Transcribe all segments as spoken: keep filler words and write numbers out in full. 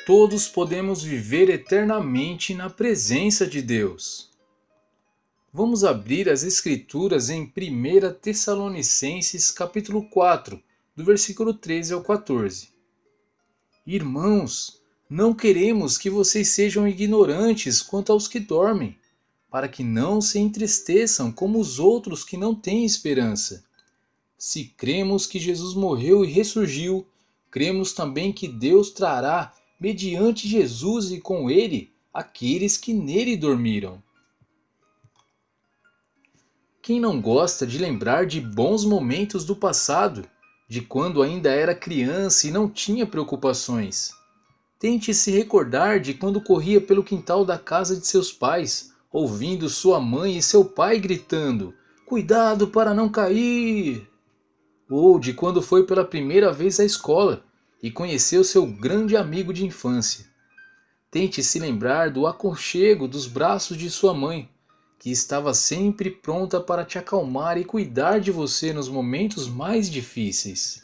todos podemos viver eternamente na presença de Deus. Vamos abrir as Escrituras em primeira Tessalonicenses capítulo quatro, do versículo treze ao quatorze. Irmãos, não queremos que vocês sejam ignorantes quanto aos que dormem, para que não se entristeçam como os outros que não têm esperança. Se cremos que Jesus morreu e ressurgiu, cremos também que Deus trará, mediante Jesus e com ele, aqueles que nele dormiram. Quem não gosta de lembrar de bons momentos do passado, de quando ainda era criança e não tinha preocupações? Tente se recordar de quando corria pelo quintal da casa de seus pais, ouvindo sua mãe e seu pai gritando: "Cuidado para não cair!" Ou de quando foi pela primeira vez à escola e conheceu seu grande amigo de infância. Tente se lembrar do aconchego dos braços de sua mãe, que estava sempre pronta para te acalmar e cuidar de você nos momentos mais difíceis.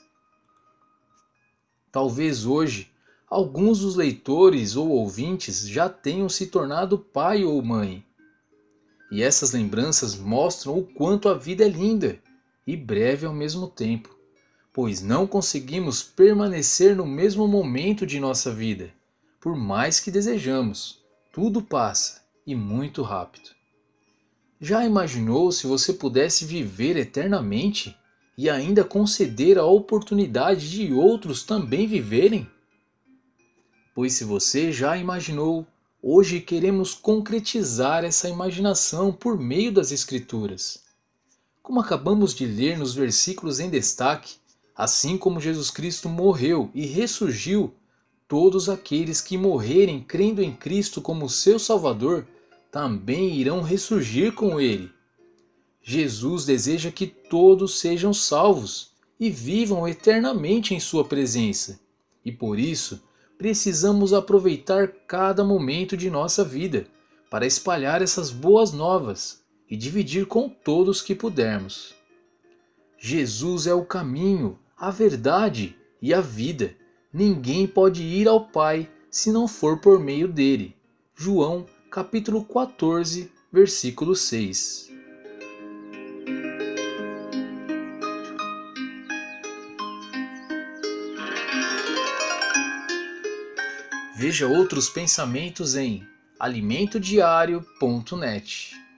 Talvez hoje, alguns dos leitores ou ouvintes já tenham se tornado pai ou mãe. E essas lembranças mostram o quanto a vida é linda e breve ao mesmo tempo, pois não conseguimos permanecer no mesmo momento de nossa vida. Por mais que desejamos, tudo passa e muito rápido. Já imaginou se você pudesse viver eternamente e ainda conceder a oportunidade de outros também viverem? Pois se você já imaginou, hoje queremos concretizar essa imaginação por meio das Escrituras. Como acabamos de ler nos versículos em destaque, assim como Jesus Cristo morreu e ressurgiu, todos aqueles que morrerem crendo em Cristo como seu Salvador também irão ressurgir com ele. Jesus deseja que todos sejam salvos e vivam eternamente em sua presença. E por isso, precisamos aproveitar cada momento de nossa vida para espalhar essas boas novas e dividir com todos que pudermos. Jesus é o caminho, a verdade e a vida. Ninguém pode ir ao Pai se não for por meio dele. João, capítulo quatorze, versículo seis. Veja outros pensamentos em alimento diário ponto net.